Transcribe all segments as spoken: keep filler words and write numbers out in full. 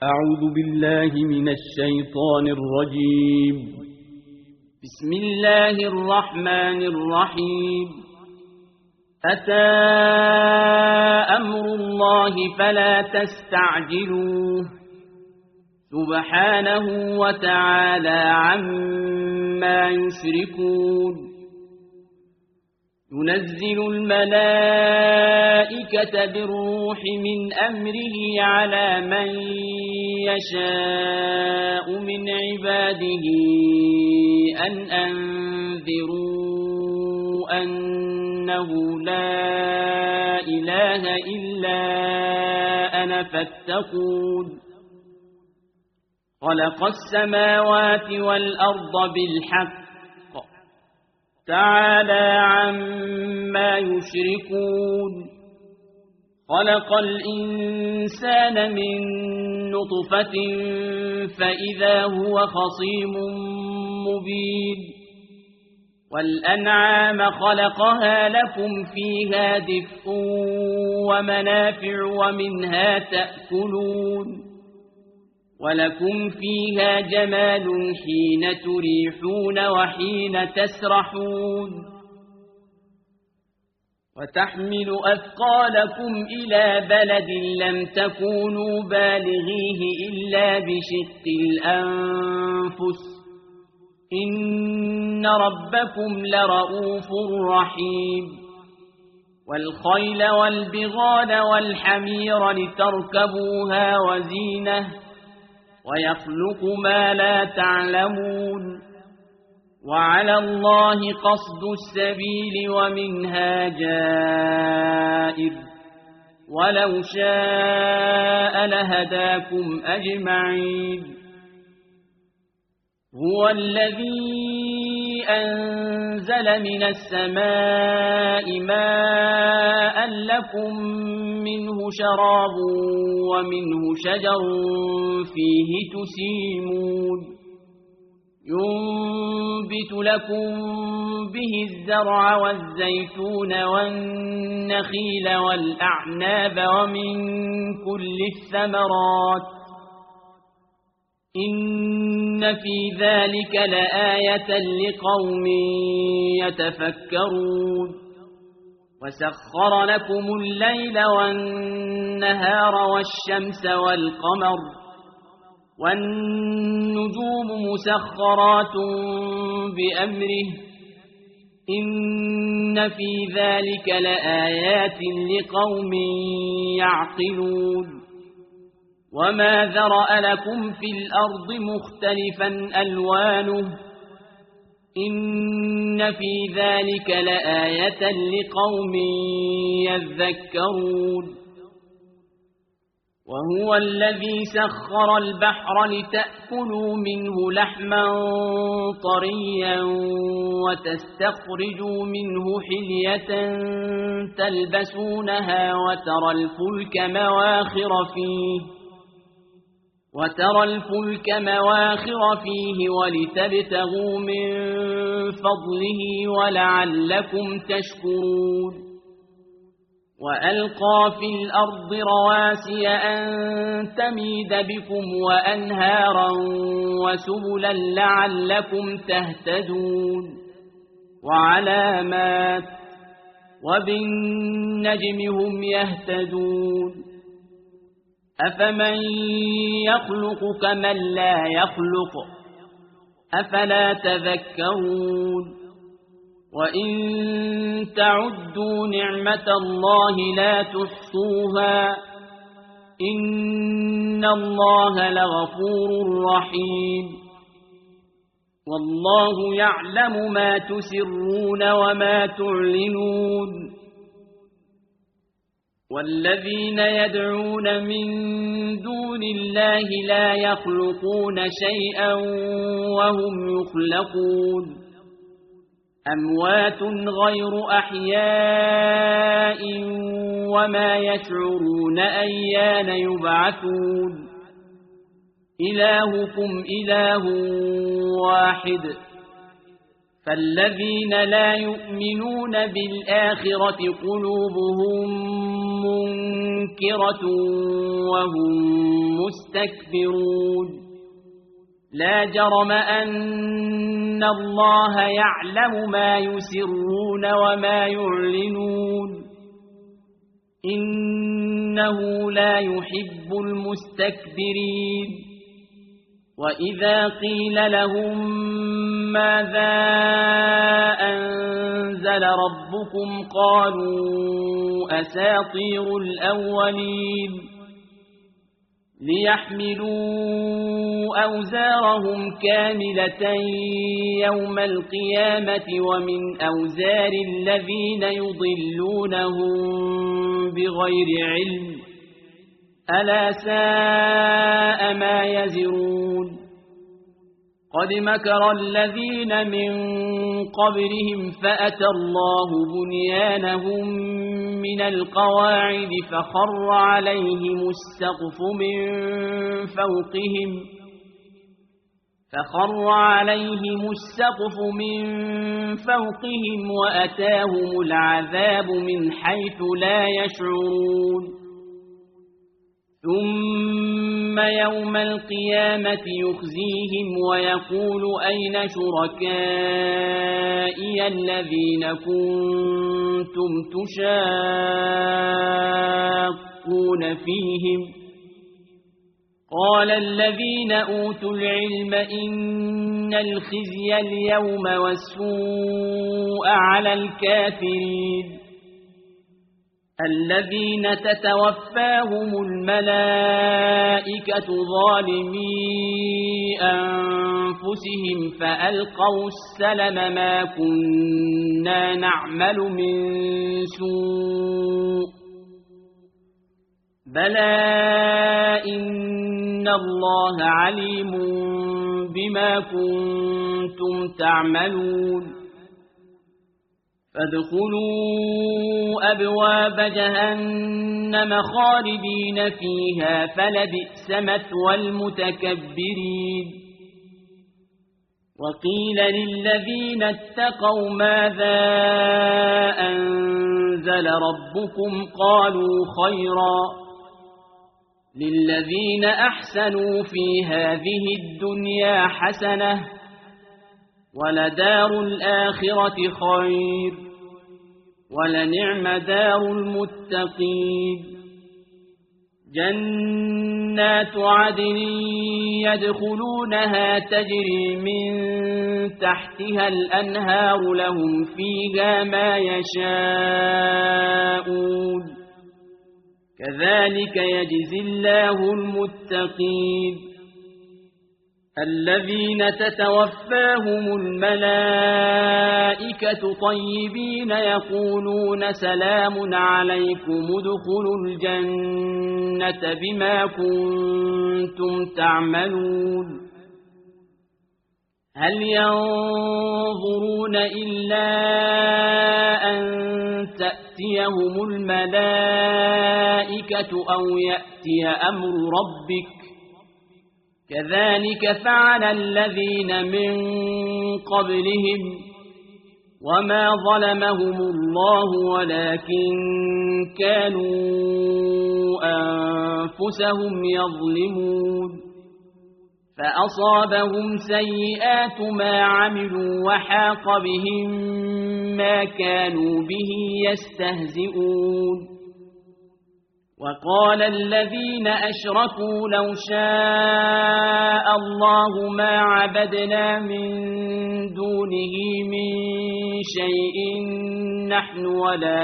أعوذ بالله من الشيطان الرجيم. بسم الله الرحمن الرحيم. أتى أمر الله فلا تستعجلوه سبحانه وتعالى عما يشركون. ينزل الملائكة بالروح من أمره على من يشاء من عباده أن أنذروا أنه لا إله إلا أنا فاتقون. خلق السماوات والأرض بالحق تعالى عما يشركون. خلق الإنسان من نطفة فإذا هو خصيم مبين. والأنعام خلقها لكم فيها دفء ومنافع ومنها تأكلون. ولكم فيها جمال حين تريحون وحين تسرحون. وتحمل أثقالكم إلى بلد لم تكونوا بالغيه إلا بشق الأنفس إن ربكم لرؤوف رحيم. والخيل والبغال والحمير لتركبوها وزينة ويخلق ما لا تعلمون. وعلى الله قصد السبيل ومنها جائر ولو شاء لهداكم أجمعين. هو الذي أنزل من السماء ماء لكم منه شراب ومنه شجر فيه تسيمون. ينبت لكم به الزرع والزيتون والنخيل والأعناب ومن كل الثمرات إن في ذلك لآية لقوم يتفكرون. وسخر لكم الليل والنهار والشمس والقمر والنجوم مسخرات بأمره إن في ذلك لآيات لقوم يعقلون. وما ذرأ لكم في الأرض مختلفا ألوانه إن في ذلك لآية لقوم يذكرون. وهو الذي سخر البحر لتأكلوا منه لحما طريا وتستخرجوا منه حلية تلبسونها وترى الفلك مواخر فيه وترى الفلك مواخر فيه ولتبتغوا من فضله ولعلكم تشكرون. وألقى في الأرض رواسي أن تميد بكم وأنهارا وسبلا لعلكم تهتدون. وعلامات وبالنجم هم يهتدون. أفمن يخلق كمن لا يخلق أفلا تذكرون. وإن تعدوا نعمة الله لا تحصوها إن الله لغفور رحيم. والله يعلم ما تسرون وما تعلنون. والذين يدعون من دون الله لا يخلقون شيئا وهم يخلقون. أموات غير أحياء وما يشعرون أيان يبعثون. إلهكم إله واحد فالذين لا يؤمنون بالآخرة قلوبهم منكرة وهم مستكبرون لا جرم أن الله يعلم ما يسرون وما يعلنون إنه لا يحب المستكبرين وإذا قيل لهم ماذا أنزل ربكم قالوا أساطير الأولين ليحملوا أوزارهم كاملة يوم القيامة ومن أوزار الذين يضلونهم بغير علم ألا ساء ما يزرون قد مكر الذين من قبلهم فأتى الله بنيانهم من القواعد فخر عليهم السقف من فوقهم فخر عليهم السقف من فوقهم وأتاهم العذاب من حيث لا يشعرون ثم يوم القيامة يخزيهم ويقول أين شركائي الذين كنتم تشاقون فيهم قال الذين أوتوا العلم إن الخزي اليوم والسوء على الكافرين الذين تتوفاهم الملائكة ظالمي أنفسهم فألقوا السلم ما كنا نعمل من سوء بلى إن الله عليم بما كنتم تعملون فادخلوا أبواب جهنم خالدين فيها فلبئس مثوى المتكبرين وقيل للذين اتقوا ماذا أنزل ربكم قالوا خيرا للذين أحسنوا في هذه الدنيا حسنة ولدار الآخرة خير ولنعم دار المتقين جنات عدن يدخلونها تجري من تحتها الأنهار لهم فيها ما يشاءون كذلك يجزي الله المتقين الذين تتوفاهم الملائكة طيبين يقولون سلام عليكم ادخلوا الجنة بما كنتم تعملون هل ينظرون إلا أن تأتيهم الملائكة أو يأتي أمر ربك كذلك فعل الذين من قبلهم وما ظلمهم الله ولكن كانوا أنفسهم يظلمون فأصابهم سيئات ما عملوا وحاق بهم ما كانوا به يستهزئون وقال الذين أشركوا لو شاء الله ما عبدنا من دونه من شيء نحن ولا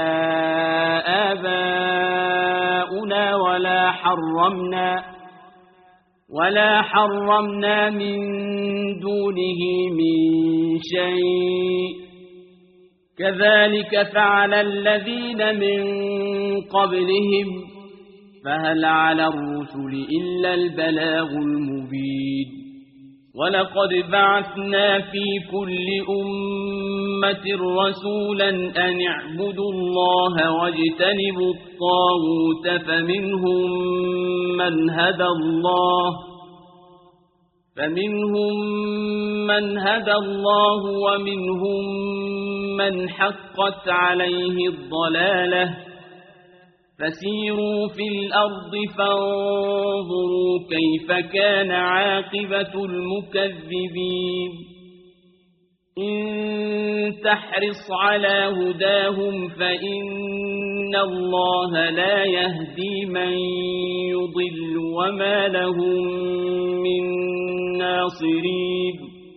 آباؤنا ولا حرمنا ولا حرمنا من دونه من شيء كذلك فعل الذين من قبلهم فهل على الرسل إلا البلاغ المبين ولقد بعثنا في كل أمة رسولا أن اعبدوا الله واجتنبوا الطاغوت فمنهم من هدى الله فمنهم من هدى الله ومنهم من حقت عليه الضلالة فسيروا في الأرض فانظروا كيف كان عاقبة المكذبين إن تحرص على هداهم فإن الله لا يهدي من يضل وما لهم من ناصرين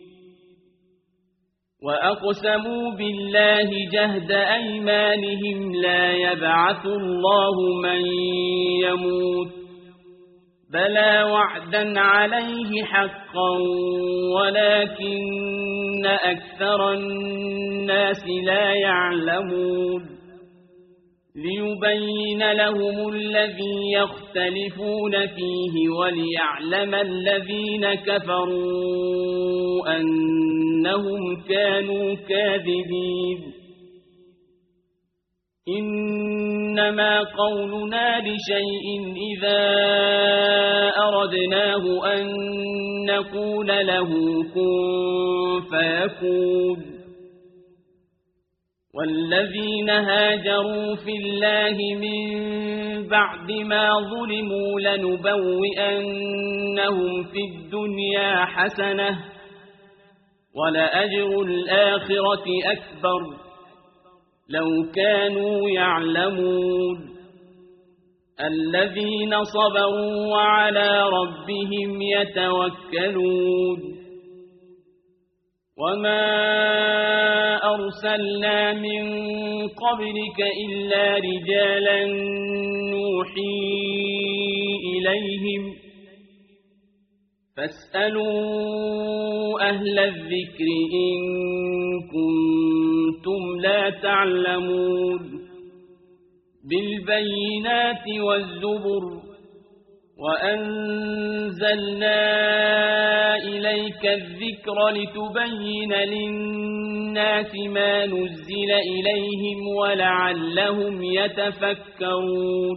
وأقسموا بالله جهد أيمانهم لا يبعث الله من يموت بلى وعدا عليه حقا ولكن أكثر الناس لا يعلمون ليبين لهم الذي يختلفون فيه وليعلم الذين كفروا أنهم كانوا كاذبين إنما قولنا لشيء إذا أردناه أن نقول له كن فيكون والذين هاجروا في الله من بعد ما ظلموا لنبوئنهم في الدنيا حسنة ولأجر الآخرة أكبر لو كانوا يعلمون الذين صبروا وعلى ربهم يتوكلون وما أرسلنا من قبلك إلا رجالا نوحي إليهم فاسألوا أهل الذكر إن كنتم لا تعلمون بالبينات والزبر وأنزلنا إليك الذكر لتبين للناس ما نزل إليهم ولعلهم يتفكرون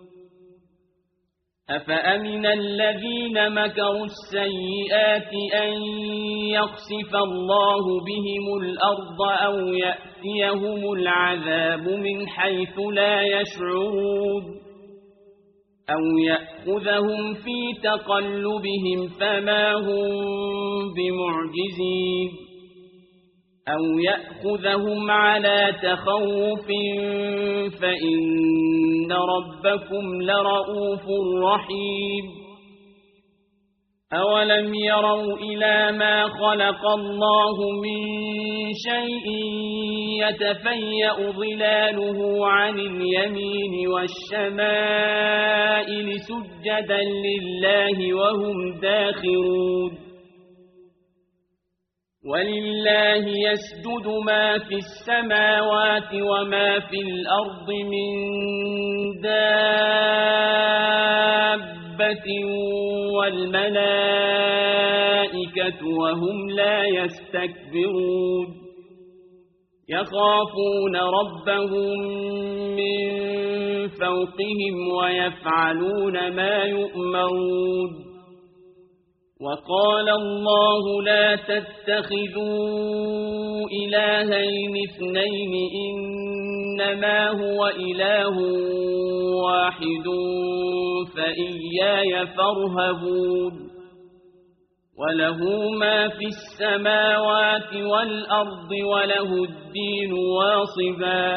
أفأمن الذين مكروا السيئات أن يخسف الله بهم الأرض أو يأتيهم العذاب من حيث لا يشعرون أو يأخذهم في تقلبهم فما هم بمعجزين أو يأخذهم على تخوف فإن ربكم لرؤوف رحيم أولم يروا إلى ما خلق الله من شيء يتفيأ ظلاله عن اليمين والشمائل سجدا لله وهم داخرون ولله يسجد ما في السماوات وما في الأرض من دابة والملائكة وهم لا يستكبرون يخافون ربهم من فوقهم ويفعلون ما يؤمرون وقال الله لا تتخذوا إلهين اثنين إنما هو إله واحد فإياي فارهبون وله ما في السماوات والأرض وله الدين واصبا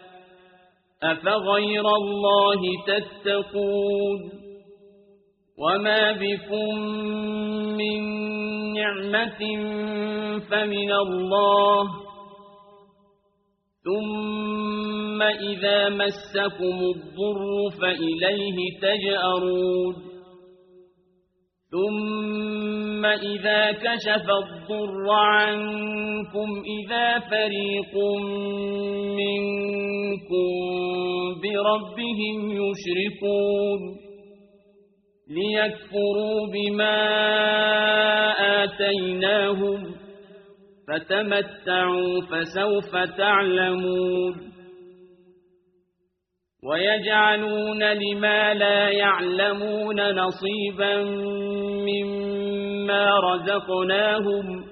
أفغير الله تتقون وما بكم من نعمة فمن الله ثم إذا مسكم الضر فإليه تجأرون ثم إذا كشف الضر عنكم إذا فريق منكم بربهم يشركون ليكفروا بما آتيناهم فتمتعوا فسوف تعلمون ويجعلون لما لا يعلمون نصيبا مما رزقناهم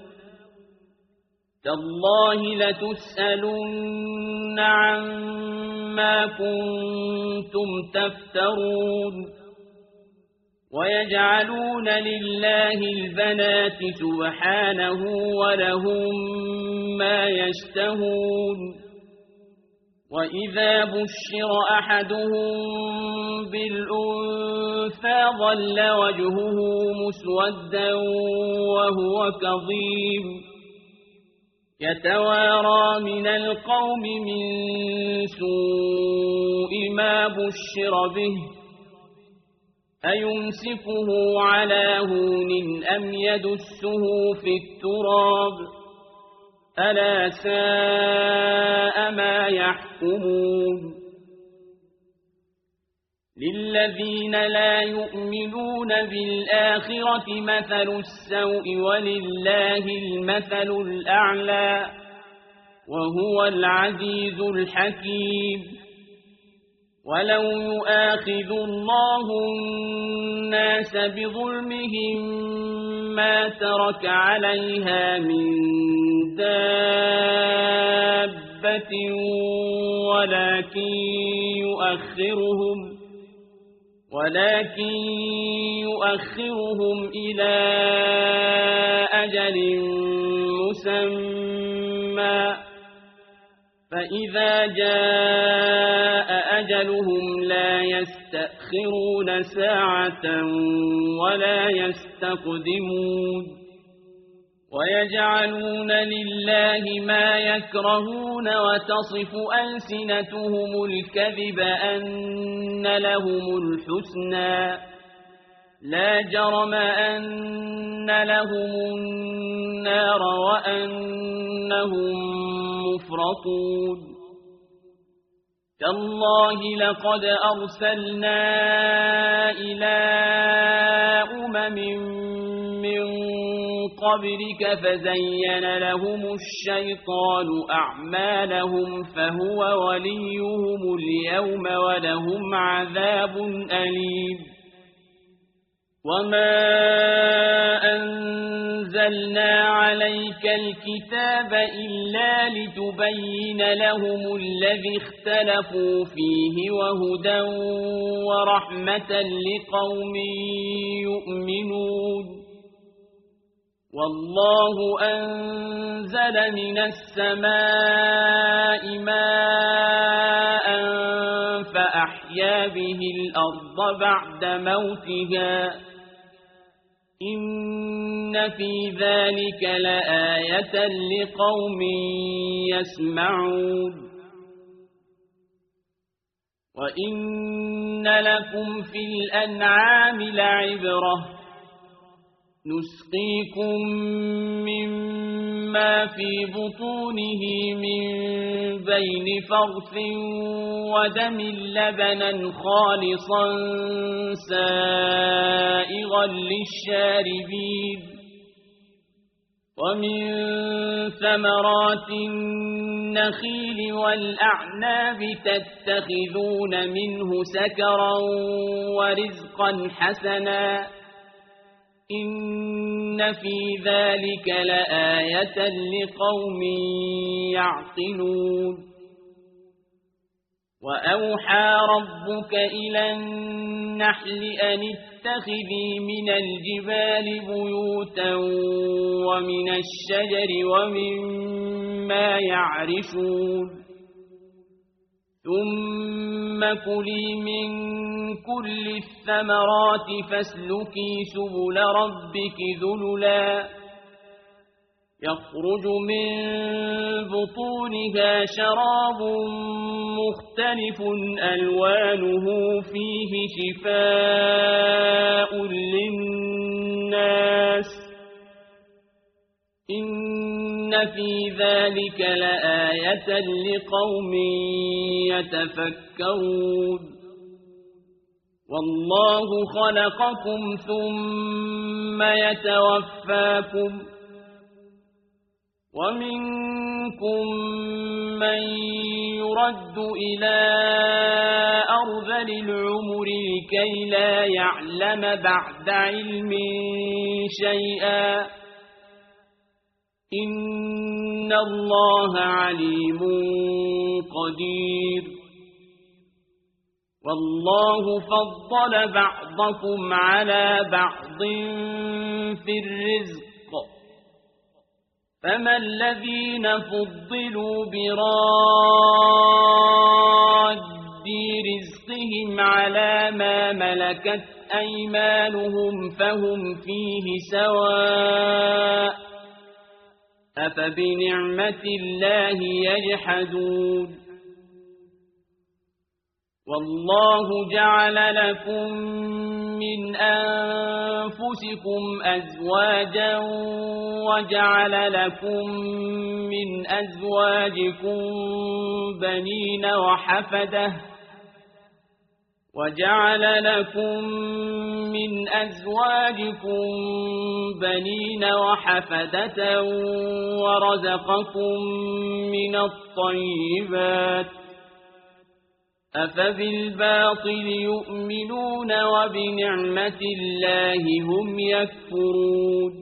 تالله لتسألن عما كنتم تفترون ويجعلون لله البنات سبحانه ولهم ما يشتهون وإذا بشر أحدهم بالأنثى ظل وجهه مسودا وهو كظيم يتوارى من القوم من سوء ما بشر به أيمسكه على هون أم يدسه في التراب ألا ساء ما يحكمون للذين لا يؤمنون بالآخرة مثل السوء ولله المثل الأعلى وهو العزيز الحكيم ولو يؤاخذ الله الناس بظلمهم ما ترك عليها من دابة ولكن يؤخرهم ولكن يؤخرهم إلى أجل مسمى فإذا جاء أجلهم لا يستأخرون ساعة ولا يستقدمون ويجعلون لله ما يكرهون وتصف ألسنتهم الكذب أن لهم الحسنى لا جرم أن لهم النار وأنهم مفرطون تالله لقد أرسلنا إلى أمم من قبلك فزين لهم الشيطان أعمالهم فهو وليهم اليوم ولهم عذاب أليم وما أنزلنا عليك الكتاب إلا لتبين لهم الذي اختلفوا فيه وهدى ورحمة لقوم يؤمنون والله أنزل من السماء ماء فأحيا به الأرض بعد موتها إن في ذلك لآية لقوم يسمعون وإن لكم في الأنعام لعبرة نسقيكم مما في بطونه من بين فرث ودم لبنا خالصا سائغا للشاربين ومن ثمرات النخيل والأعناب تتخذون منه سكرا ورزقا حسنا إن في ذلك لآية لقوم يعقلون وأوحى ربك إلى النحل أن اتخذي من الجبال بيوتا ومن الشجر ومما يعرشون ثم كلي من كل الثمرات فاسلكي سبل ربك ذللا يخرج من بطونها شراب مختلف ألوانه فيه شفاء للناس إن في ذلك لآية لقوم يتفكرون والله خلقكم ثم يتوفاكم ومنكم من يرد إلى أرذل العمر لكي لا يعلم بعد علم شيئا إن الله عليم قدير والله فضل بعضكم على بعض في الرزق فما الذين فضلوا براد رزقهم على ما ملكت أيمانهم فهم فيه سواء أفبنعمة الله يجحدون والله جعل لكم من أنفسكم أزواجا وجعل لكم من أزواجكم بنين وحفدة وجعل لكم من أزواجكم بنين وحفدة ورزقكم من الطيبات أفبالباطل يؤمنون وبنعمة الله هم يكفرون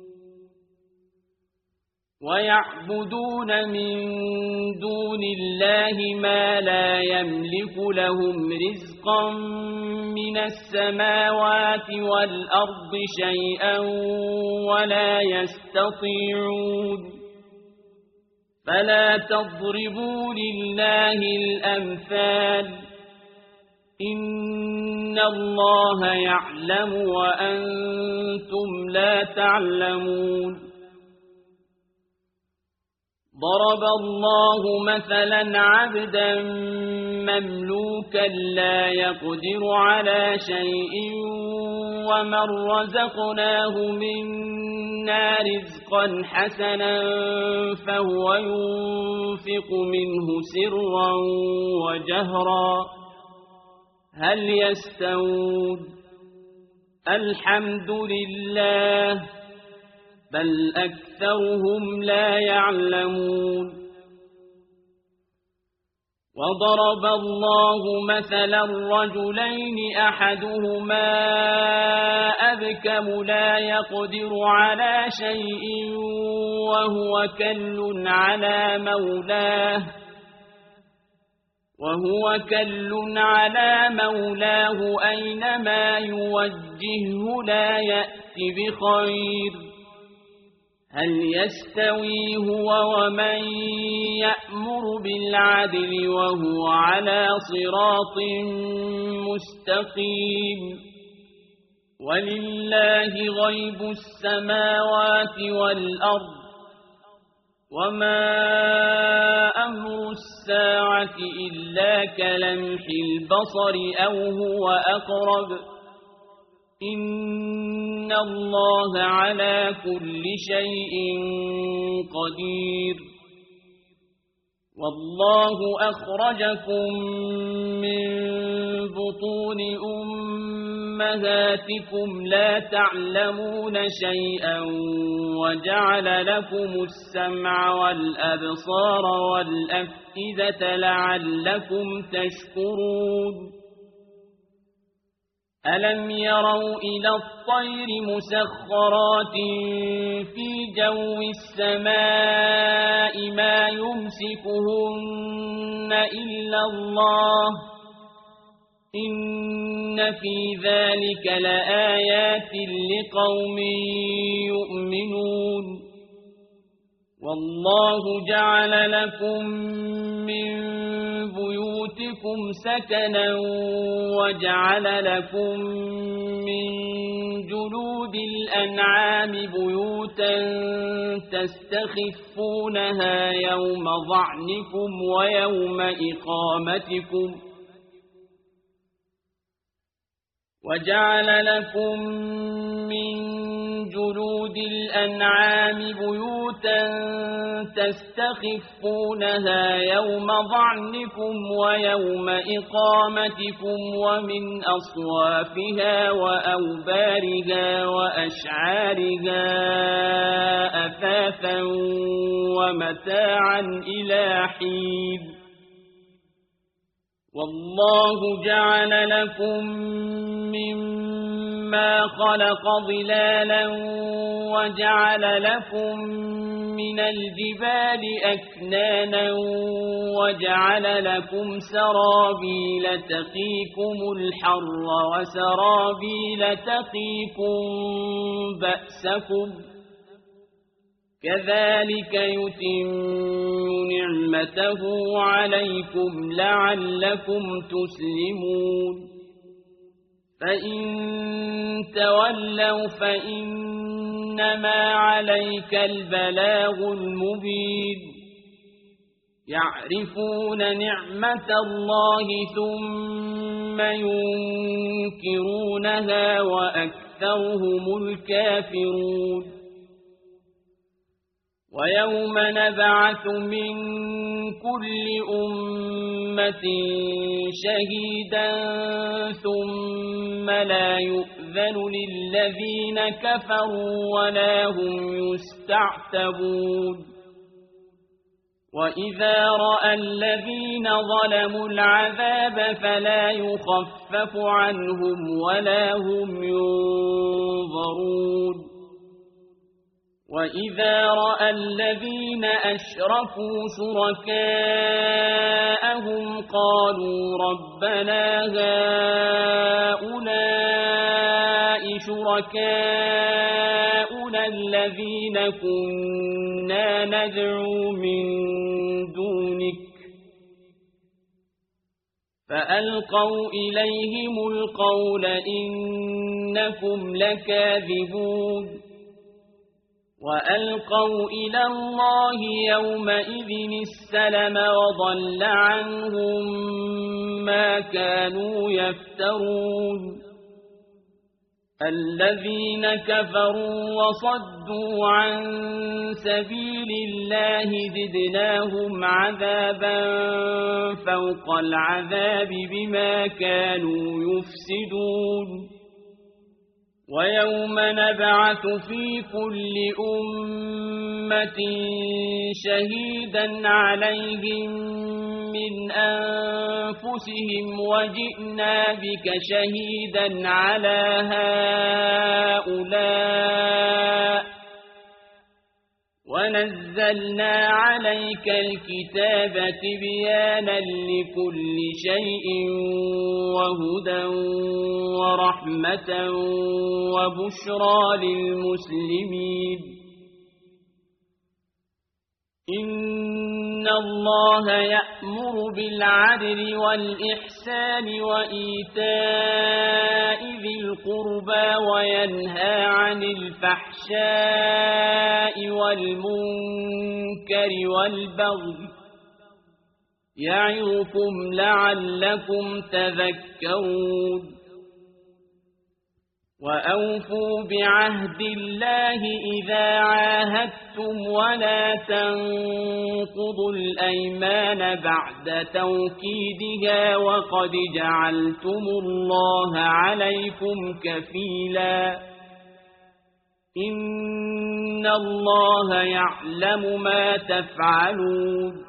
ويعبدون من دون الله ما لا يملك لهم رزقا من السماوات والأرض شيئا ولا يستطيعون فلا تضربوا لله الأمثال إن الله يعلم وأنتم لا تعلمون ضرب الله مثلا عبدا مملوكا لا يقدر على شيء ومن رزقناه منا رزقا حسنا فهو ينفق منه سرا وجهرا هل يستوون الحمد لله بل أكثرهم لا يعلمون وضرب الله مثلا رجلين أحدهما أبكم لا يقدر على شيء وهو كل على مولاه وهو كل على مولاه أينما يوجهه لا يأتي بخير هل يستوي هو ومن يأمر بالعدل وهو على صراط مستقيم ولله غيب السماوات والأرض وما أمر الساعة إلا كلمح البصر أو هو أقرب إن الله على كل شيء قدير والله أخرجكم من بطون أمهاتكم لا تعلمون شيئا وجعل لكم السمع والأبصار والأفئدة لعلكم تشكرون ألم يروا إلى الطير مسخرات في جو السماء ما يمسكهن إلا الله إن في ذلك لآيات لقوم يؤمنون والله جعل لكم من بيوتكم سكنا وجعل لكم من جلود الأنعام بيوتا تستخفونها يوم ظعنكم ويوم إقامتكم وجعل لكم من جلود الأنعام الأنعام بيوتا تستخفونها يوم ظعنكم ويوم إقامتكم ومن أصوافها وأوبارها وأشعارها أثاثا ومتاعا إلى حين والله جعل لكم مما خلق ظلالا وجعل لكم من الجبال أكنانا وجعل لكم سرابيل تقيكم الحر وسرابيل تقيكم بأسكم كذلك يتم نعمته عليكم لعلكم تسلمون فإن تولوا فإنما عليك البلاغ المبين يعرفون نعمة الله ثم ينكرونها وأكثرهم الكافرون ويوم نبعث من كل أمة شهيدا ثم لا يؤذن للذين كفروا ولا هم يستعتبون وإذا رأى الذين ظلموا العذاب فلا يخفف عنهم ولا هم ينظرون وإذا رأى الذين أشركوا شركاءهم قالوا ربنا هؤلاء شركاؤنا الذين كنا ندعو من دونك فألقوا إليهم القول إنكم لكاذبون وألقوا إلى الله يومئذ السلم وضل عنهم ما كانوا يفترون الذين كفروا وصدوا عن سبيل الله زدناهم عذابا فوق العذاب بما كانوا يفسدون ويوم نبعث في كل أمة شهيدا عليهم من أنفسهم وجئنا بك شهيدا على هؤلاء ونزلنا عليك الكتاب تبيانا لكل شيء وهدى ورحمة وبشرى للمسلمين إن الله يأمر بالعدل والإحسان وإيتاء ذي القربى وينهى عن الفحشاء والمنكر والبغي يعظكم لعلكم تذكرون وأوفوا بعهد الله إذا عاهدتم ولا تنقضوا الأيمان بعد توكيدها وقد جعلتم الله عليكم كفيلا إن الله يعلم ما تفعلون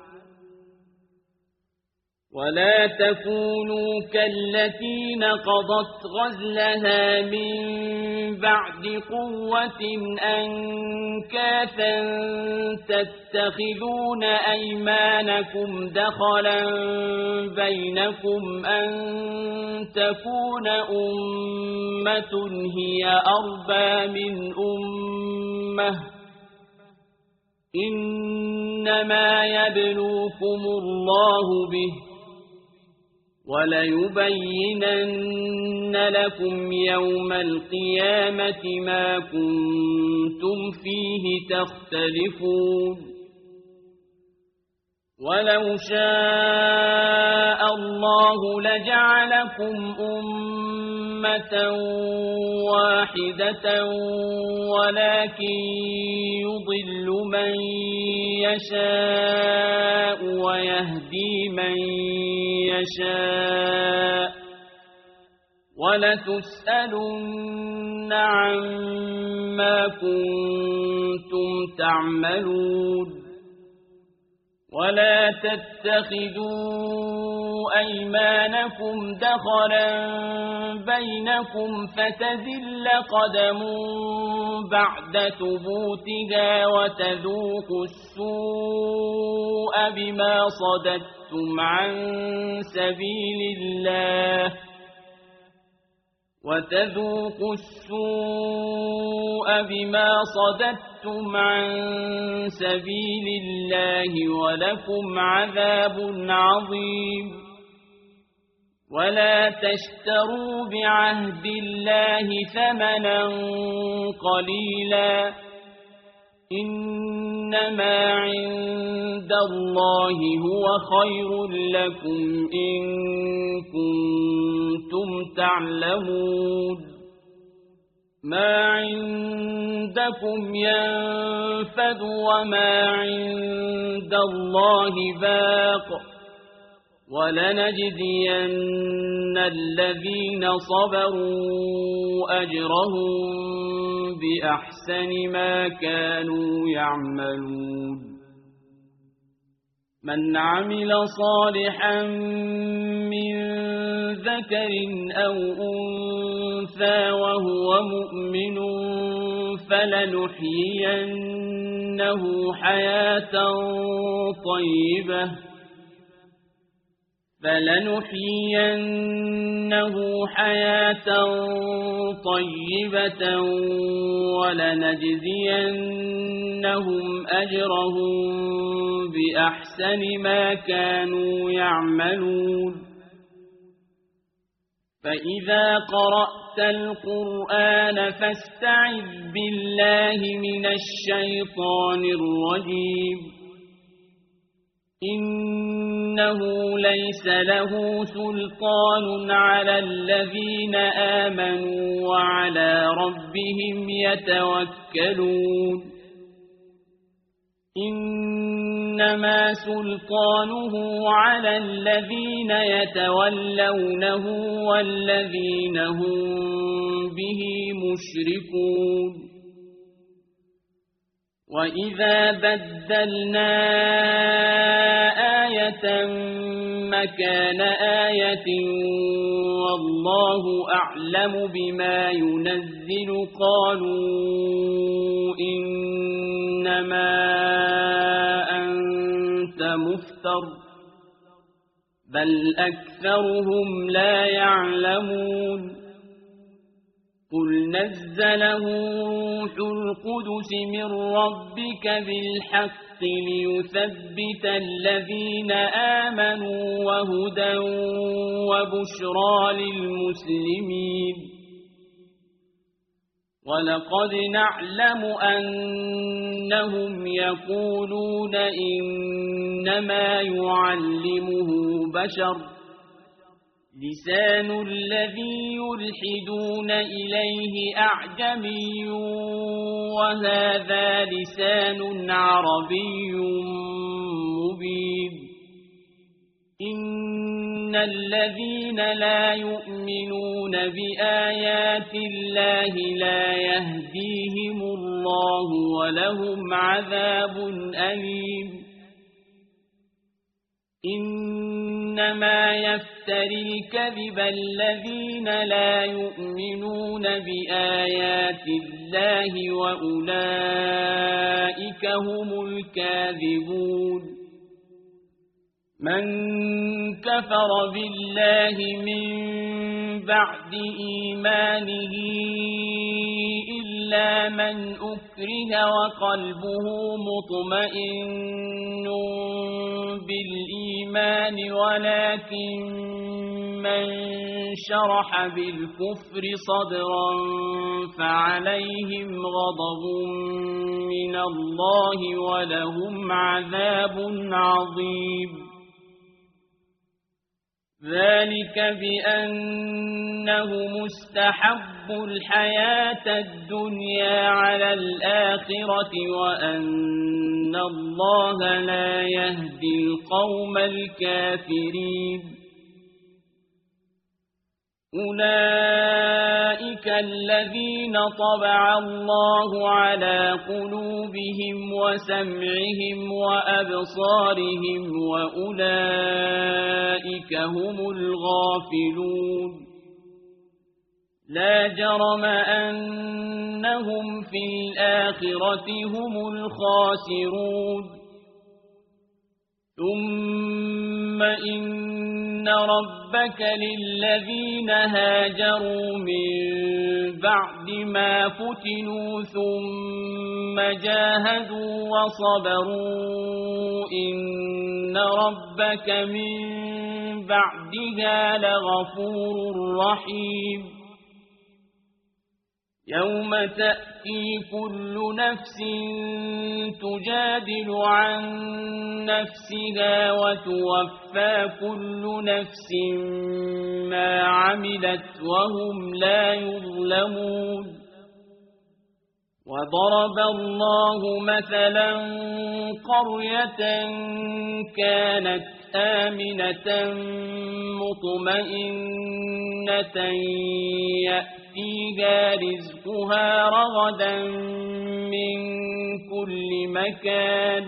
ولا تكونوا كالتي نقضت غزلها من بعد قوة أنكاثا تتخذون أيمانكم دخلا بينكم أن تكون أمة هي أربى من أمة إنما يبلوكم الله به وليبينن لكم يوم القيامة ما كنتم فيه تختلفون ولو شاء الله لجعلكم أمة واحدة ولكن يضل من يشاء ويهدي من يشاء ولتسألن عما كنتم تعملون ولا تتخذوا أيمانكم دخلا بينكم فتزل قدم بعد ثبوتها وتذوقوا السوء بما صددتم عن سبيل الله وتذوقوا السوء بما صددتم عن سبيل الله ولكم عذاب عظيم ولا تشتروا بعهد الله ثمنا قليلا إنما عند الله هو خير لكم إن كنتم تعلمون ما عندكم ينفد وما عند الله باق ولنجزين الذين صبروا أجرهم بأحسن ما كانوا يعملون من عمل صالحا من ذكر أو أنثى وهو مؤمن فلنحيينه حياة طيبة فلنحيينه حياة طيبة ولنجزينهم أجرهم بأحسن ما كانوا يعملون فإذا قرأت القرآن فاستعذ بالله من الشيطان الرجيم إنه ليس له سلطان على الذين آمنوا وعلى ربهم يتوكلون إنما سلطانه على الذين يتولونه والذين هم به مشركون وإذا بدلنا آية مكان آية والله أعلم بما ينزل قالوا إنما أنت مفتر بل أكثرهم لا يعلمون قل نزله روح القدس من ربك بالحق ليثبت الذين آمنوا وهدى وبشرى للمسلمين ولقد نعلم أنهم يقولون إنما يعلمه بشر لسان الذي يلحدون إليه أعجمي وهذا لسان عربي مبين إن الذين لا يؤمنون بآيات الله لا يهديهم الله ولهم عذاب أليم إنما يفتري الكذب الذين لا يؤمنون بآيات الله وأولئك هم الكاذبون من كفر بالله من بعد إيمانه إلا من أكره وقلبه مطمئن بالإيمان ولكن من شرح بالكفر صدرا فعليهم غضب من الله ولهم عذاب عظيم ذلك بأنه مستحب الحياة الدنيا على الآخرة وأن الله لا يهدي القوم الكافرين أولئك الذين طبع الله على قلوبهم وسمعهم وأبصارهم وأولئك هم الغافلون لا جرم أنهم في الآخرة هم الخاسرون ثم إن ربك للذين هاجروا من بعد ما فتنوا ثم جاهدوا وصبروا إن ربك من بعدها لغفور رحيم يوم تأتي كل نفس تجادل عن نفسها وتوفى كل نفس ما عملت وهم لا يظلمون وضرب الله مثلا قرية كانت آمنة مطمئنة يأتيها رزقها رغدا من كل مكان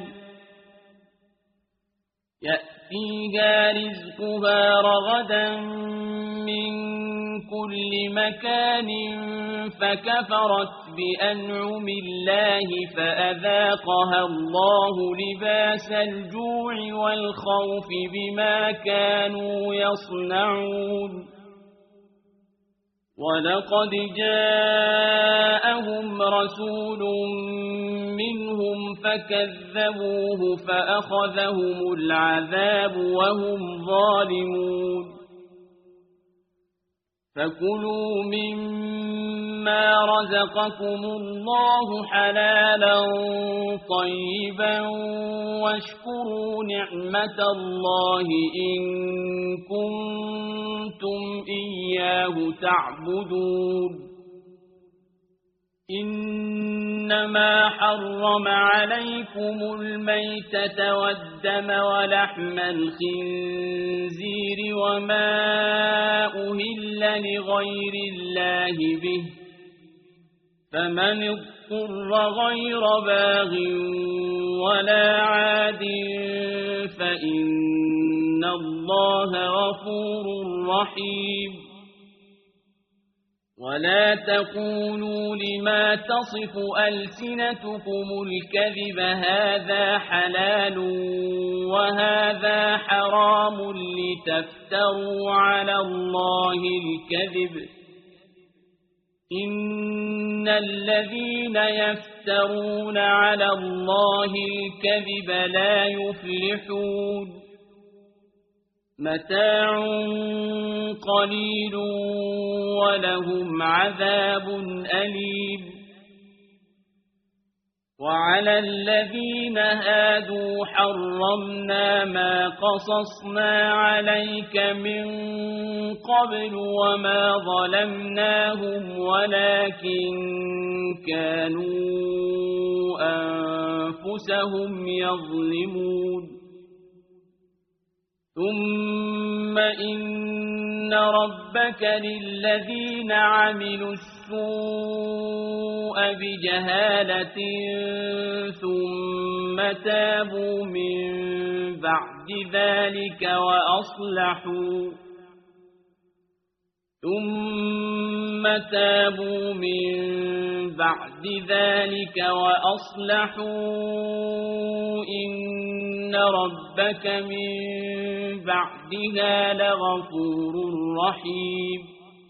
يأتيها رزقها رغدا من كل مكان فكفرت بأنعم الله فأذاقها الله لباس الجوع والخوف بما كانوا يصنعون ولقد جاءهم رسول منهم فكذبوه فأخذهم العذاب وهم ظالمون فكلوا مما رزقكم الله حلالا طيبا واشكروا نعمة الله إن كنتم إياه تعبدون إنما حرم عليكم الميتة والدم ولحم الخنزير وما أهل لغير الله به فمن اضطر غير باغ ولا عاد فإن الله غفور رحيم ولا تقولوا لما تصف ألسنتكم الكذب هذا حلال وهذا حرام لتفتروا على الله الكذب إن الذين يفترون على الله الكذب لا يفلحون متاع قليل ولهم عذاب أليم وعلى الذين هادوا حرمنا ما قصصنا عليك من قبل وما ظلمناهم ولكن كانوا أنفسهم يظلمون ثم إن ربك للذين عملوا السوء بجهالة ثم تابوا من بعد ذلك وأصلحوا ثم تابوا من بعد ذلك وأصلحوا إن ربك من بعدها لغفور رحيم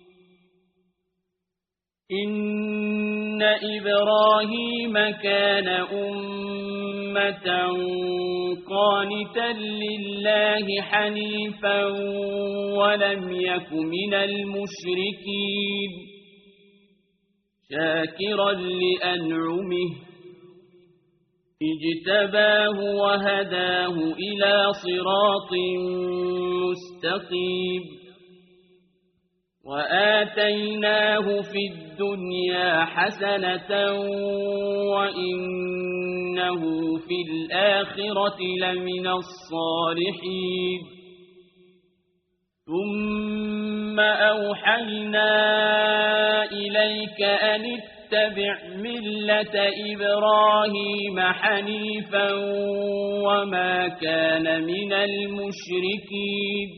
إن إبراهيم كان أمة قانتا لله حنيفا ولم يك من المشركين شاكرا لأنعمه اجتباه وهداه إلى صراط مستقيم وآتيناه في الدنيا حسنة وإنه في الآخرة لمن الصالحين ثم أوحينا إليك أن اتبع ملة إبراهيم حنيفا وما كان من المشركين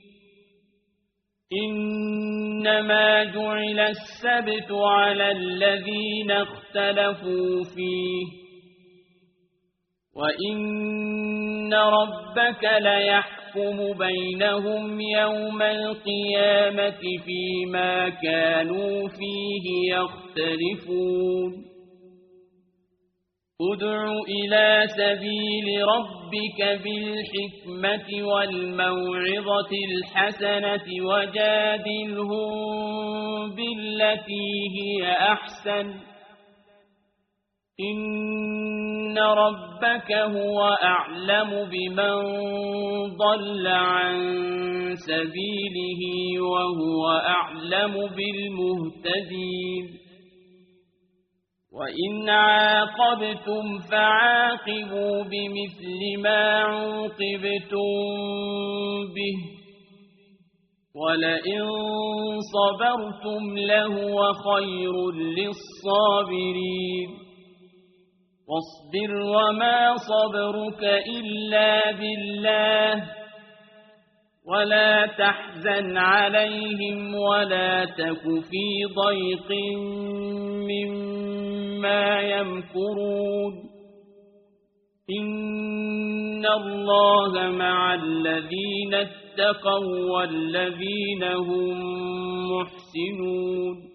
إنما جعل السبت على الذين اختلفوا فيه وإن ربك ليحكم بينهم يوم القيامة فيما كانوا فيه يختلفون ادع إلى سبيل ربك بالحكمة والموعظة الحسنة وجادلهم بالتي هي أحسن إن ربك هو أعلم بمن ضل عن سبيله وهو أعلم بالمهتدين وإن عاقبتم فعاقبوا بمثل ما عوقبتم به ولئن صبرتم لهو خير للصابرين واصبر وما صبرك إلا بالله ولا تحزن عليهم ولا تك في ضيق مما يمكرون إن الله مع الذين اتقوا والذين هم محسنون